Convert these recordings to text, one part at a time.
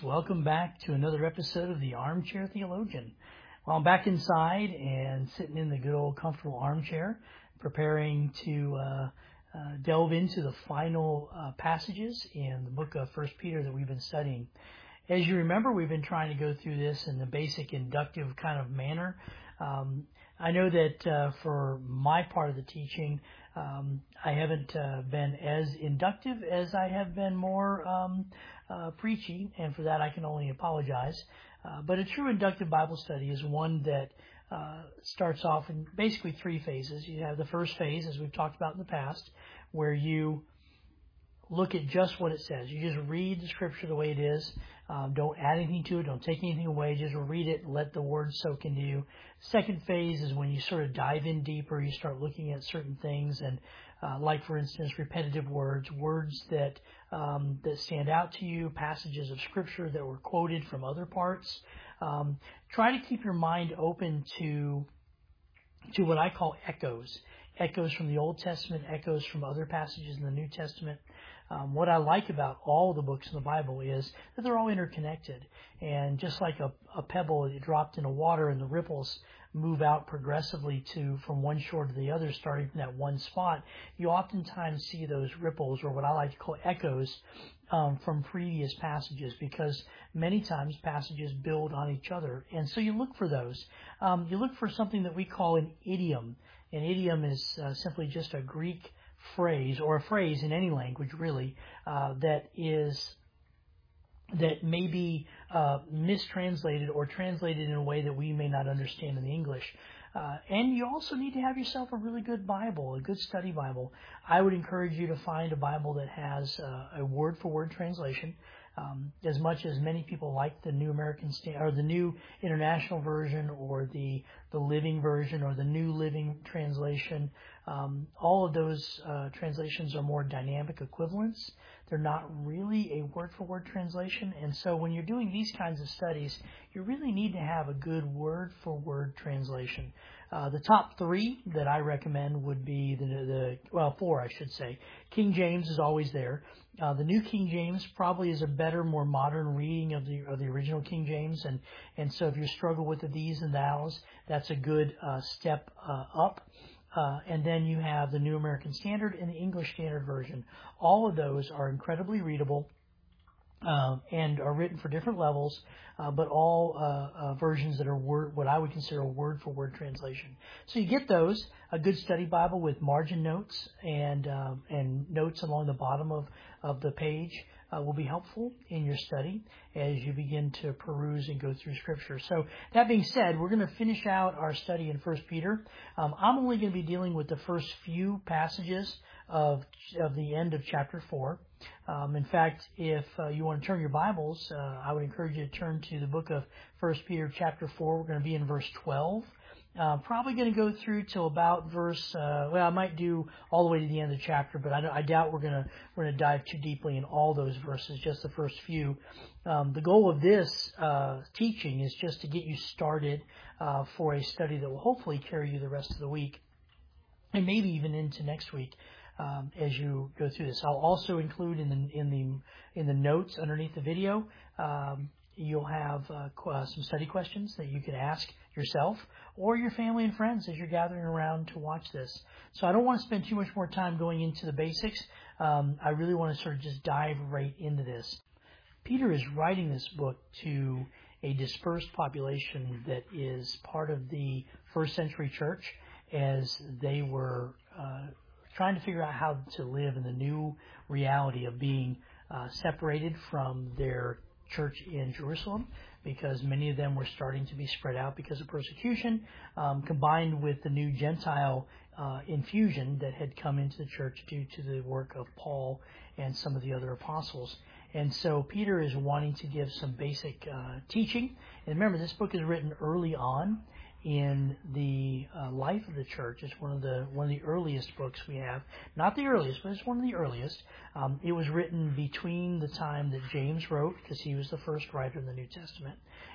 Welcome back to another episode of the Armchair Theologian. Well, I'm back inside and sitting in the good old comfortable armchair, preparing to delve into the final passages in the book of 1 Peter that we've been studying. As you remember, we've been trying to go through this in the basic inductive kind of manner. I know that for my part of the teaching, I haven't been as inductive as I have been more preachy, and for that I can only apologize. But a true inductive Bible study is one that starts off in basically three phases. You have the first phase, as we've talked about in the past, where you look at just what it says. You just read the scripture the way it is. Don't add anything to it. Don't take anything away. Just read it and let the words soak into you. Second phase is when you sort of dive in deeper. You start looking at certain things and like, for instance, repetitive words that stand out to you, passages of scripture that were quoted from other parts. Try to keep your mind open to what I call echoes. Echoes from the Old Testament, echoes from other passages in the New Testament. What I like about all the books in the Bible is that they're all interconnected. And just like a pebble that dropped into water and the ripples move out progressively from one shore to the other, starting from that one spot, you oftentimes see those ripples, or what I like to call echoes, from previous passages, because many times passages build on each other. And so you look for those. You look for something that we call an idiom. An idiom is simply just a Greek phrase, or a phrase in any language really, that may be mistranslated or translated in a way that we may not understand in the English. And you also need to have yourself a really good Bible, a good study Bible. I would encourage you to find a Bible that has a word-for-word translation. As much as many people like the New American or the New International Version, or the Living Version, or the New Living Translation, all of those translations are more dynamic equivalents. They're not really a word-for-word translation, and so when you're doing these kinds of studies, you really need to have a good word-for-word translation. The top three that I recommend would be four, I should say. King James is always there. The New King James probably is a better, more modern reading of the original King James, and so if you struggle with the these and thous, that's a good step up. And then you have the New American Standard and the English Standard Version. All of those are incredibly readable and are written for different levels, but all versions that are what I would consider a word-for-word translation. So you get those, a good study Bible with margin notes and notes along the bottom of the page will be helpful in your study as you begin to peruse and go through Scripture. So that being said, we're going to finish out our study in 1 Peter. I'm only going to be dealing with the first few passages of the end of chapter 4. In fact, if you want to turn your Bibles, I would encourage you to turn to the book of 1 Peter chapter 4. We're going to be in verse 12. Probably going to go through till about verse. I might do all the way to the end of the chapter, but I doubt we're going to dive too deeply in all those verses. Just the first few. The goal of this teaching is just to get you started for a study that will hopefully carry you the rest of the week, and maybe even into next week. As you go through this, I'll also include in the notes underneath the video. You'll have some study questions that you can ask yourself or your family and friends as you're gathering around to watch this. So I don't want to spend too much more time going into the basics. I really want to sort of just dive right into this. Peter is writing this book to a dispersed population that is part of the first century church, as they were trying to figure out how to live in the new reality of being separated from their church in Jerusalem, because many of them were starting to be spread out because of persecution, combined with the new Gentile infusion that had come into the church due to the work of Paul and some of the other apostles. And so Peter is wanting to give some basic teaching. And remember, this book is written early on in the life of the church. It's one of the earliest books we have. Not the earliest, but it's one of the earliest. It was written between the time that James wrote, because he was the first writer in the New Testament,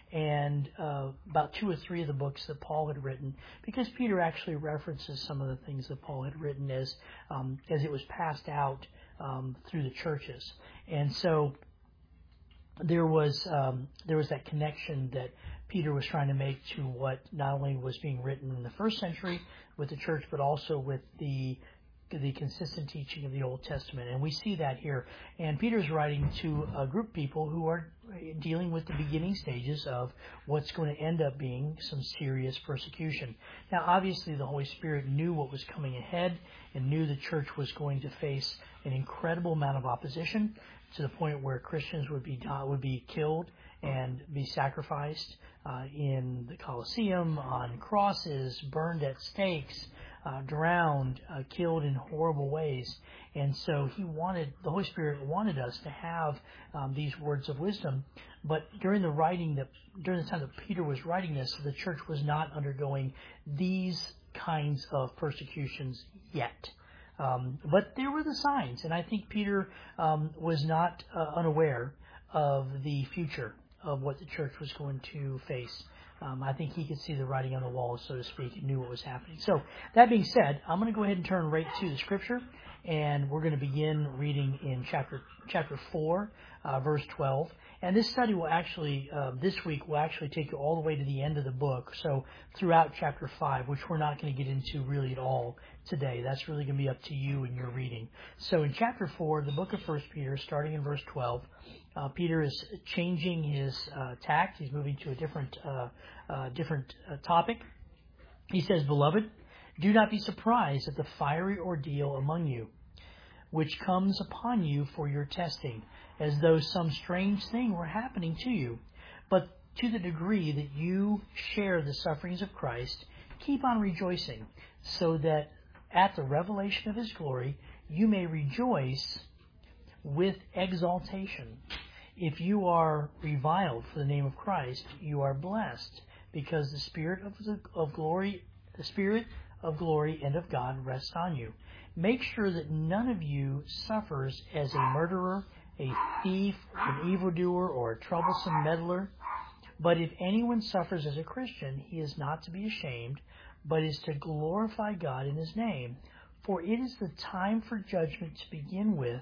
and about 2 or 3 of the books that Paul had written, because Peter actually references some of the things that Paul had written as it was passed out through the churches. And so there was that connection that Peter was trying to make to what not only was being written in the first century with the church, but also with the consistent teaching of the Old Testament. And we see that here. And Peter's writing to a group of people who are dealing with the beginning stages of what's going to end up being some serious persecution. Now, obviously, the Holy Spirit knew what was coming ahead and knew the church was going to face an incredible amount of opposition to the point where Christians would be killed and be sacrificed in the Colosseum, on crosses, burned at stakes, drowned, killed in horrible ways. And so the Holy Spirit wanted us to have these words of wisdom. But during the time that Peter was writing this, the church was not undergoing these kinds of persecutions yet. But there were the signs, and I think Peter was not unaware of the future of what the church was going to face. I think he could see the writing on the wall, so to speak, and knew what was happening. So, that being said, I'm going to go ahead and turn right to the Scripture, and we're going to begin reading in chapter 4, verse 12. And this study will actually, this week, will actually take you all the way to the end of the book, so throughout chapter 5, which we're not going to get into really at all today. That's really going to be up to you in your reading. So in chapter 4, the book of 1 Peter, starting in verse 12, Peter is changing his tact. He's moving to a different topic. He says, "Beloved, do not be surprised at the fiery ordeal among you, which comes upon you for your testing, as though some strange thing were happening to you. But to the degree that you share the sufferings of Christ, keep on rejoicing, so that at the revelation of His glory you may rejoice with exaltation. If you are reviled for the name of Christ, you are blessed, because the Spirit of glory and of God rests on you. Make sure that none of you suffers as a murderer, a thief, an evildoer, or a troublesome meddler. But if anyone suffers as a Christian, he is not to be ashamed, but is to glorify God in His name. For it is the time for judgment to begin with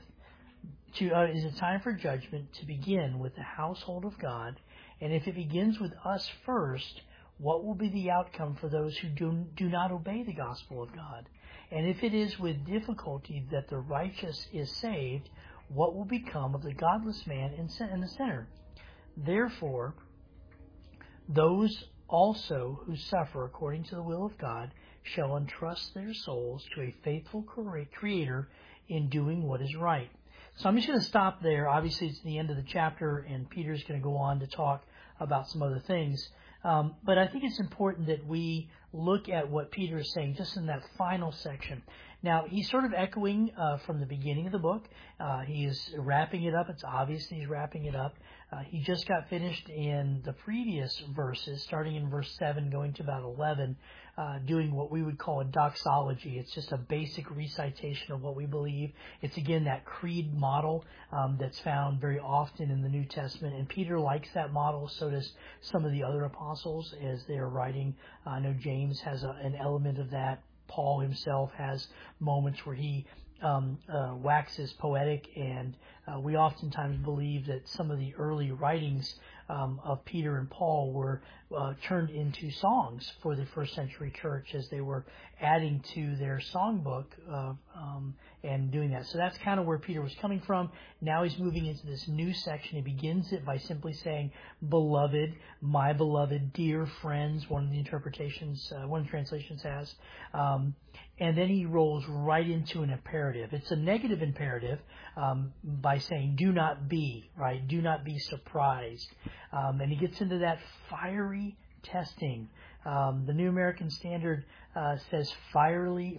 the household of God. And if it begins with us first, what will be the outcome for those who do not obey the gospel of God? And if it is with difficulty that the righteous is saved, what will become of the godless man and the sinner? Therefore, those also who suffer according to the will of God shall entrust their souls to a faithful Creator in doing what is right." So I'm just going to stop there. Obviously, it's the end of the chapter, and Peter's going to go on to talk about some other things. But I think it's important that we look at what Peter is saying just in that final section. Now, he's sort of echoing from the beginning of the book. He is wrapping it up. It's obvious that he's wrapping it up. He just got finished in the previous verses, starting in verse 7, going to about 11, doing what we would call a doxology. It's just a basic recitation of what we believe. It's, again, that creed model that's found very often in the New Testament. And Peter likes that model. So does some of the other apostles as they are writing. I know James has an element of that. Paul himself has moments where he waxes poetic, and we oftentimes believe that some of the early writings of Peter and Paul were turned into songs for the first century church as they were adding to their songbook and doing that. So that's kind of where Peter was coming from. Now he's moving into this new section. He begins it by simply saying, "Beloved, my beloved, dear friends," one of the translations has. And then he rolls right into an imperative. It's a negative imperative by saying, "Do not be," right? "Do not be surprised." And he gets into that fiery testing. The New American Standard says fiery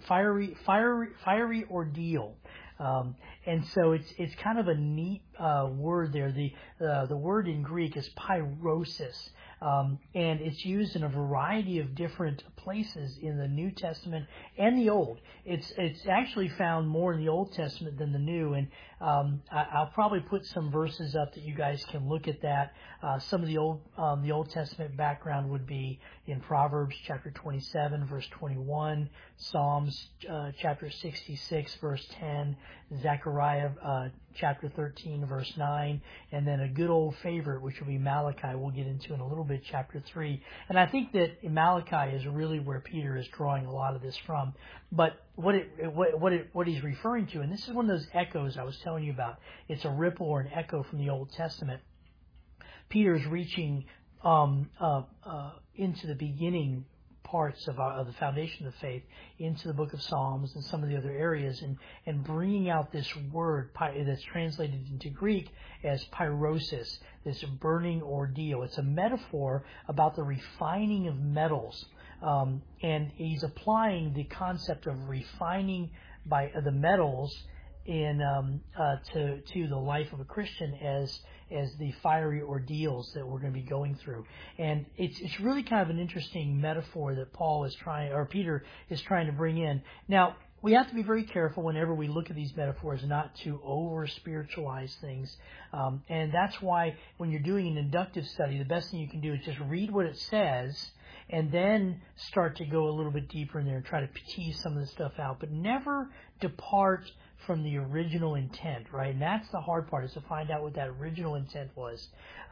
ordeal. And so it's kind of a neat word there. The word in Greek is pyrosis. And it's used in a variety of different places in the New Testament and the Old. It's actually found more in the Old Testament than the New, and I'll probably put some verses up that you guys can look at that. Some of the Old Testament background would be in Proverbs chapter 27, verse 21, Psalms chapter 66, verse 10, Zechariah chapter 13, verse 9, and then a good old favorite, which will be Malachi, we'll get into in a little bit, chapter 3. And I think that Malachi is really where Peter is drawing a lot of this from. But what he's referring to, and this is one of those echoes I was telling you about, it's a ripple or an echo from the Old Testament. Peter is reaching into the beginning parts of the foundation of the faith, into the book of Psalms and some of the other areas, and bringing out this word that's translated into Greek as pyrosis, this burning ordeal. It's a metaphor about the refining of metals, and he's applying the concept of refining by the metals to the life of a Christian as the fiery ordeals that we're going to be going through. And it's really kind of an interesting metaphor that Peter is trying to bring in. Now, we have to be very careful whenever we look at these metaphors not to over-spiritualize things. And that's why when you're doing an inductive study, the best thing you can do is just read what it says and then start to go a little bit deeper in there and try to tease some of the stuff out. But never depart from the original intent, right? And that's the hard part, is to find out what that original intent was.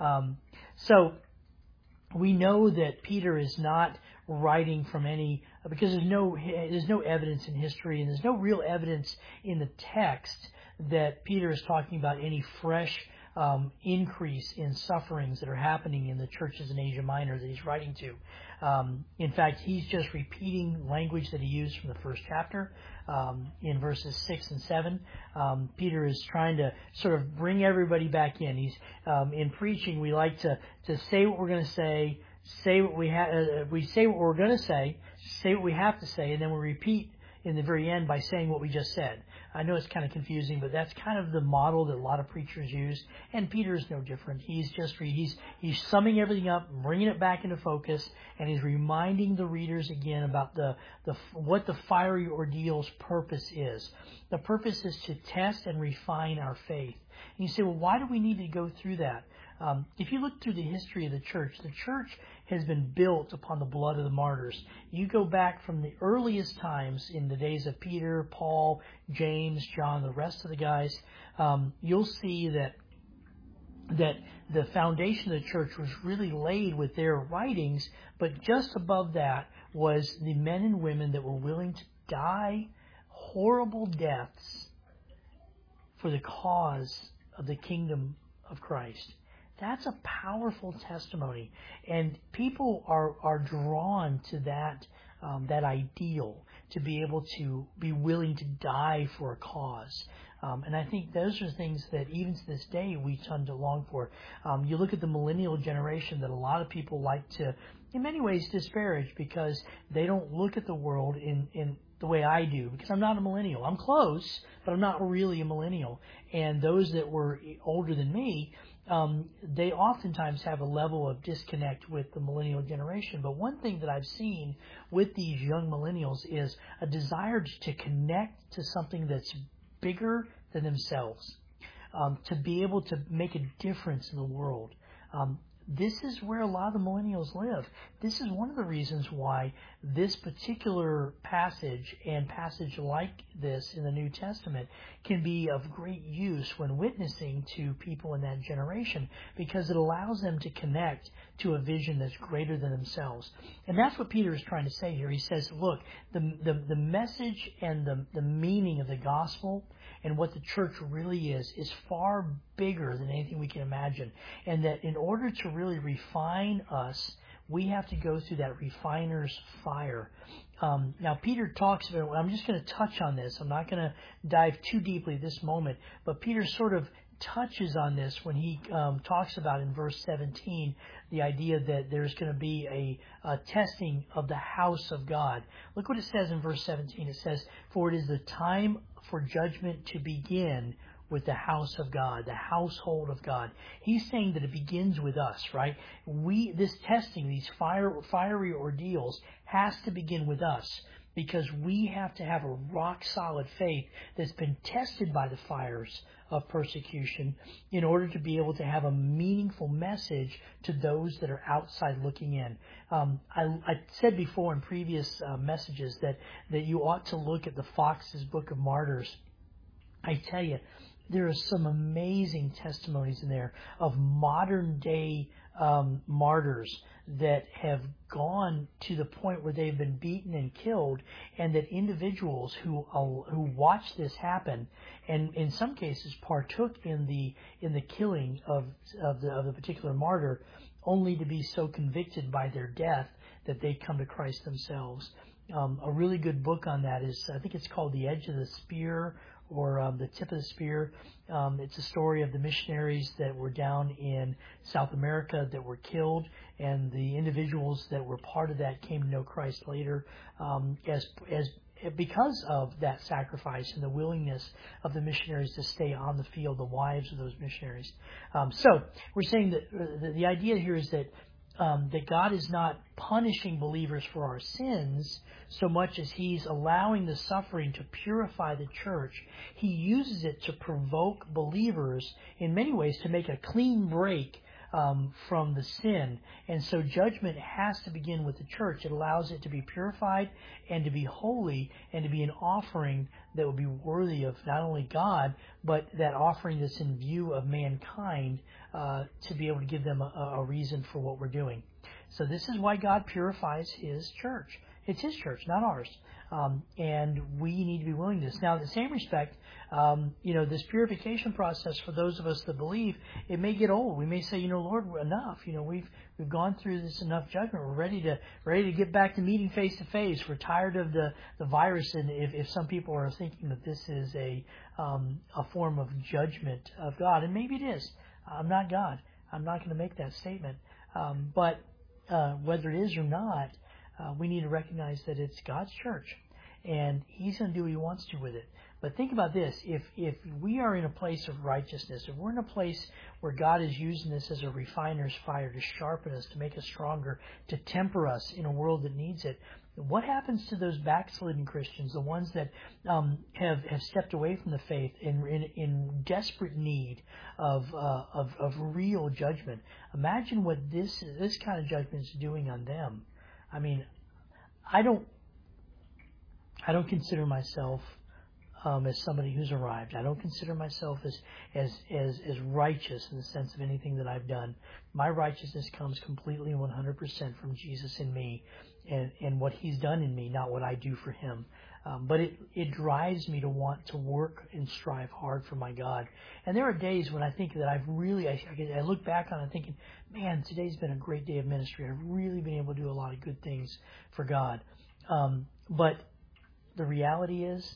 So we know that Peter is not writing from because there's no evidence in history, and there's no real evidence in the text that Peter is talking about any fresh increase in sufferings that are happening in the churches in Asia Minor that he's writing to. In fact, he's just repeating language that he used from the first chapter in verses 6 and 7. Peter is trying to sort of bring everybody back in. He's in preaching, we like to say what we're going to say what we say what we're going to say what we have to say, and then we repeat in the very end by saying what we just said. I know it's kind of confusing, but that's kind of the model that a lot of preachers use, and Peter is no different. He's summing everything up, bringing it back into focus, and he's reminding the readers again about what the fiery ordeal's purpose is. The purpose is to test and refine our faith. And you say, well, why do we need to go through that? If you look through the history of the church has been built upon the blood of the martyrs. You go back from the earliest times in the days of Peter, Paul, James, John, the rest of the guys, you'll see that the foundation of the church was really laid with their writings, but just above that was the men and women that were willing to die horrible deaths for the cause of the kingdom of Christ. That's a powerful testimony, and people are drawn to that ideal, to be able to be willing to die for a cause. And I think those are things that even to this day we tend to long for. You look at the millennial generation that a lot of people like to, in many ways, disparage because they don't look at the world in the way I do, because I'm not a millennial. I'm close, but I'm not really a millennial. And those that were older than me, they oftentimes have a level of disconnect with the millennial generation. But one thing that I've seen with these young millennials is a desire to connect to something that's bigger than themselves, to be able to make a difference in the world. This is where a lot of the millennials live. This is one of the reasons why this particular passage and passage like this in the New Testament can be of great use when witnessing to people in that generation, because it allows them to connect to a vision that's greater than themselves. And that's what Peter is trying to say here. He says, look, the message and the meaning of the gospel and what the church really is far bigger than anything we can imagine. And that in order to really refine us, we have to go through that refiner's fire. Now, Peter talks about, I'm just going to touch on this. I'm not going to dive too deeply this moment, but Peter sort of touches on this when he talks about in verse 17 the idea that there's going to be a testing of the house of God. Look what it says in verse 17. It says, "For it is the time for judgment to begin with the house of God, the household of God." He's saying that it begins with us, right? This testing, these fiery ordeals, has to begin with us, because we have to have a rock-solid faith that's been tested by the fires of persecution in order to be able to have a meaningful message to those that are outside looking in. I said before in previous messages that you ought to look at the Fox's Book of Martyrs. I tell you, there are some amazing testimonies in there of modern day martyrs that have gone to the point where they've been beaten and killed, and that individuals who watched this happen, and in some cases partook in the killing of the particular martyr, only to be so convicted by their death that they come to Christ themselves. A really good book on that is, I think it's called The Edge of the Spear, or The Tip of the Spear. It's a story of the missionaries that were down in South America that were killed, and the individuals that were part of that came to know Christ later, because of that sacrifice and the willingness of the missionaries to stay on the field, the wives of those missionaries. So we're saying that the idea here is that God is not punishing believers for our sins so much as He's allowing the suffering to purify the church. He uses it to provoke believers in many ways to make a clean break from the sin. And so judgment has to begin with the church. It allows it to be purified and to be holy and to be an offering that would be worthy of not only God, but that offering that's in view of mankind, to be able to give them a reason for what we're doing. So this is why God purifies His church. It's His church, not ours. And we need to be willing to this. Now, in the same respect, this purification process for those of us that believe, it may get old. We may say, Lord, enough. We've gone through this enough judgment. We're ready to get back to meeting face to face. We're tired of the virus. And if some people are thinking that this is a form of judgment of God, and maybe it is. I'm not God. I'm not going to make that statement. But whether it is or not, we need to recognize that it's God's church, and He's going to do what He wants to with it. But think about this. If we are in a place of righteousness, if we're in a place where God is using this as a refiner's fire to sharpen us, to make us stronger, to temper us in a world that needs it, what happens to those backslidden Christians, the ones that have stepped away from the faith in desperate need of real judgment? Imagine what this kind of judgment is doing on them. I mean, I don't consider myself as somebody who's arrived. I don't consider myself as righteous in the sense of anything that I've done. My righteousness comes completely and 100% from Jesus in me and what He's done in me, not what I do for Him. But it drives me to want to work and strive hard for my God. And there are days when I think that I look back on it thinking, man, today's been a great day of ministry. I've really been able to do a lot of good things for God. But the reality is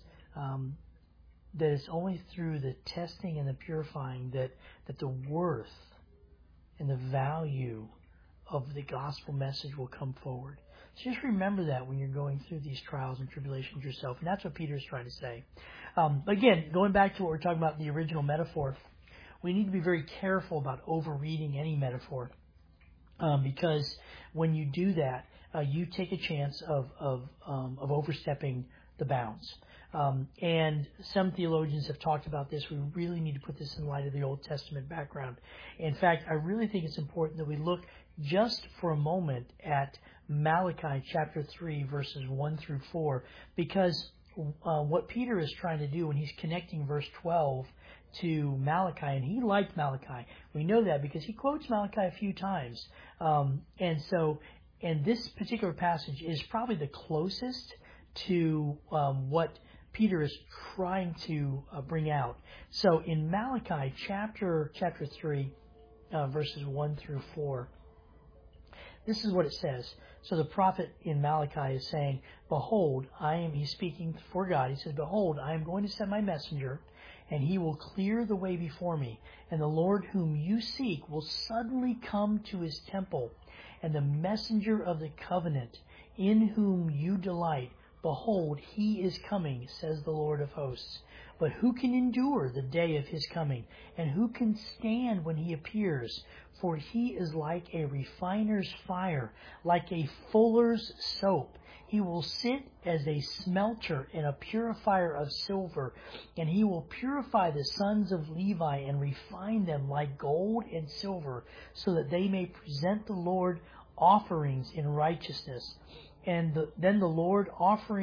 that it's only through the testing and the purifying that the worth and the value of the gospel message will come forward. So just remember that when you're going through these trials and tribulations yourself. And that's what Peter's trying to say. Again, going back to what we're talking about, the original metaphor, we need to be very careful about overreading any metaphor. Because when you do that, you take a chance of overstepping the bounds. And some theologians have talked about this. We really need to put this in light of the Old Testament background. In fact, I really think it's important that we look just for a moment at Malachi chapter 3, verses 1 through 4, because what Peter is trying to do when he's connecting verse 12 to Malachi, and he liked Malachi. We know that because he quotes Malachi a few times. And this particular passage is probably the closest to what Peter is trying to bring out. So in Malachi chapter 3, verses 1 through 4, this is what it says. So the prophet in Malachi is saying, behold, he's speaking for God. He says, behold, I am going to send my messenger, and he will clear the way before me. And the Lord whom you seek will suddenly come to his temple. And the messenger of the covenant, in whom you delight, behold, he is coming, says the Lord of hosts. But who can endure the day of his coming? And who can stand when he appears? For he is like a refiner's fire, like a fuller's soap. He will sit as a smelter and a purifier of silver, and he will purify the sons of Levi and refine them like gold and silver, so that they may present the Lord offerings in righteousness. And then the Lord offering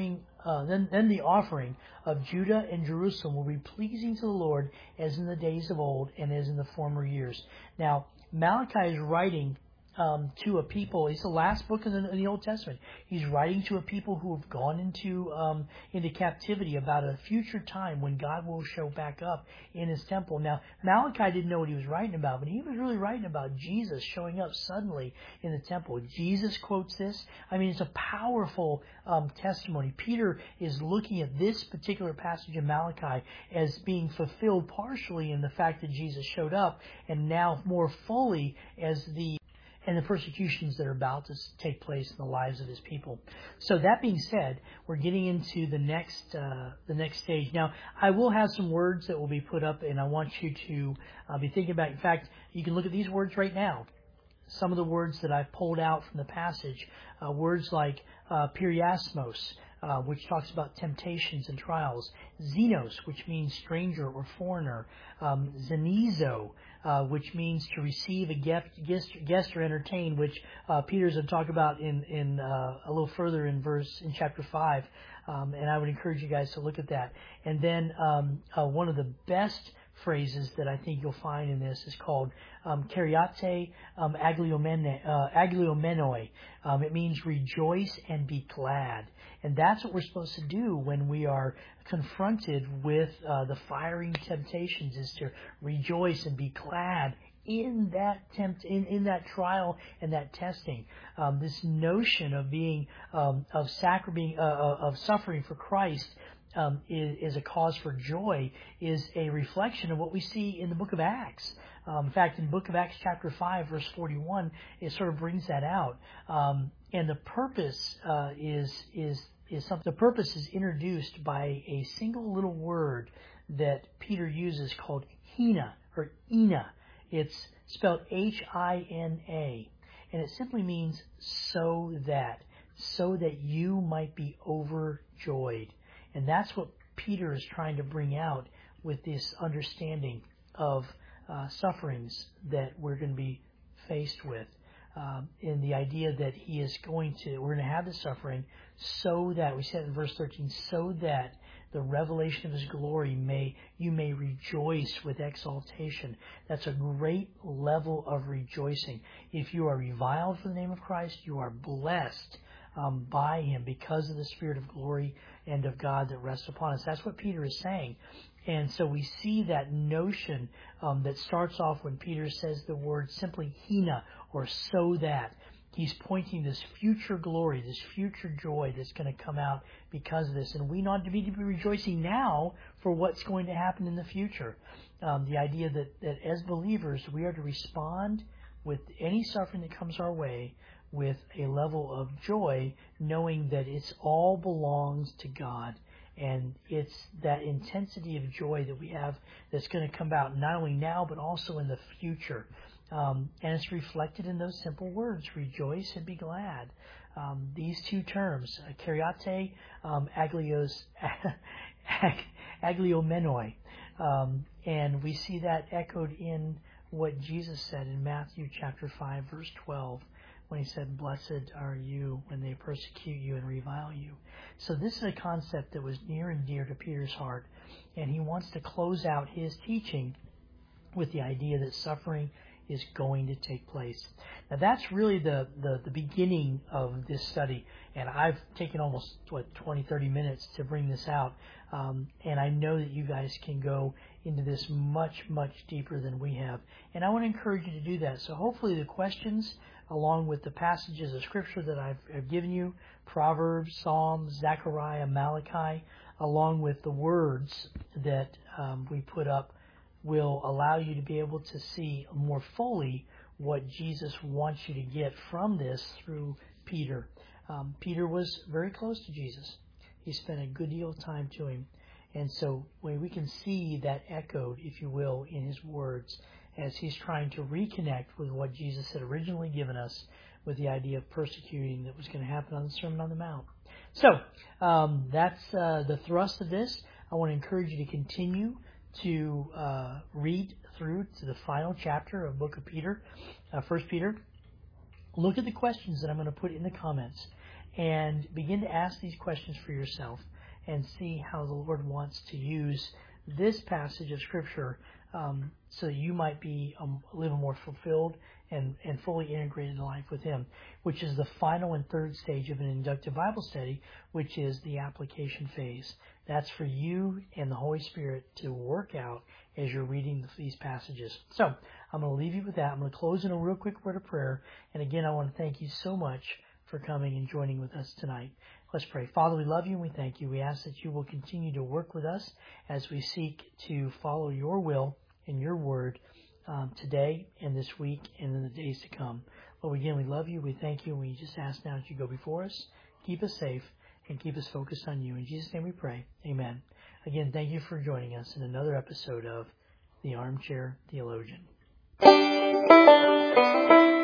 then the offering of Judah and Jerusalem will be pleasing to the Lord as in the days of old and as in the former years. Now, Malachi is writing to a people. It's the last book in the Old Testament. He's writing to a people who have gone into captivity about a future time when God will show back up in His temple. Now, Malachi didn't know what he was writing about, but he was really writing about Jesus showing up suddenly in the temple. Jesus quotes this. I mean, it's a powerful testimony. Peter is looking at this particular passage in Malachi as being fulfilled partially in the fact that Jesus showed up, and now more fully as the persecutions that are about to take place in the lives of His people. So that being said, we're getting into the next stage. Now, I will have some words that will be put up, and I want you to be thinking about. In fact, you can look at these words right now. Some of the words that I've pulled out from the passage, words like periasmos, which talks about temptations and trials, xenos, which means stranger or foreigner, zenizo, which means to receive a guest or entertain, which Peter's going to talk about in a little further in chapter 5, and I would encourage you guys to look at that. And then one of the best phrases that I think you'll find in this is called keriate agliomenoi. It means rejoice and be glad. And that's what we're supposed to do when we are confronted with the fiery temptations, is to rejoice and be glad in that in that trial and that testing. This notion of being of suffering for Christ is a cause for joy, is a reflection of what we see in the book of Acts. In fact, in the book of Acts chapter 5, verse 41, it sort of brings that out. And the purpose is something. The purpose is introduced by a single little word that Peter uses called hina or ina. It's spelled H-I-N-A, and it simply means so that you might be overjoyed. And that's what Peter is trying to bring out with this understanding of sufferings that we're going to be faced with. In the idea that we're going to have the suffering so that, we said in verse 13, so that the revelation of His glory you may rejoice with exaltation. That's a great level of rejoicing. If you are reviled for the name of Christ, you are blessed by Him because of the Spirit of glory and of God that rests upon us. That's what Peter is saying. And so we see that notion that starts off when Peter says the word simply hina, or so that. He's pointing this future glory, this future joy that's going to come out because of this. And we need to be rejoicing now for what's going to happen in the future. The idea that as believers, we are to respond with any suffering that comes our way with a level of joy, knowing that it all belongs to God. And it's that intensity of joy that we have that's going to come out not only now, but also in the future. And it's reflected in those simple words, rejoice and be glad. These two terms, keriate, agliomenoi. And we see that echoed in what Jesus said in Matthew chapter 5, verse 12, when He said, blessed are you when they persecute you and revile you. So this is a concept that was near and dear to Peter's heart, and he wants to close out his teaching with the idea that suffering is going to take place. Now that's really the beginning of this study, and I've taken almost 20-30 minutes to bring this out, and I know that you guys can go into this much deeper than we have, and I want to encourage you to do that. So hopefully the questions, along with the passages of Scripture that I've given you, Proverbs, Psalms, Zechariah, Malachi, along with the words that we put up, will allow you to be able to see more fully what Jesus wants you to get from this through Peter. Peter was very close to Jesus. He spent a good deal of time to Him. And so when we can see that echoed, if you will, in His words, as He's trying to reconnect with what Jesus had originally given us with the idea of persecuting that was going to happen on the Sermon on the Mount. So that's the thrust of this. I want to encourage you to continue to read through to the final chapter of Book of Peter, 1 Peter. Look at the questions that I'm going to put in the comments and begin to ask these questions for yourself. and see how the Lord wants to use this passage of Scripture so that you might be a little more fulfilled and fully integrated in life with Him, which is the final and third stage of an inductive Bible study, which is the application phase. That's for you and the Holy Spirit to work out as you're reading these passages. So I'm going to leave you with that. I'm going to close in a real quick word of prayer. And again, I want to thank you so much for coming and joining with us tonight. Let's pray. Father, we love you and we thank you. We ask that you will continue to work with us as we seek to follow your will and your word today and this week and in the days to come. Lord, again, we love you. We thank you. And we just ask now that you go before us, keep us safe, and keep us focused on you. In Jesus' name we pray. Amen. Again, thank you for joining us in another episode of The Armchair Theologian.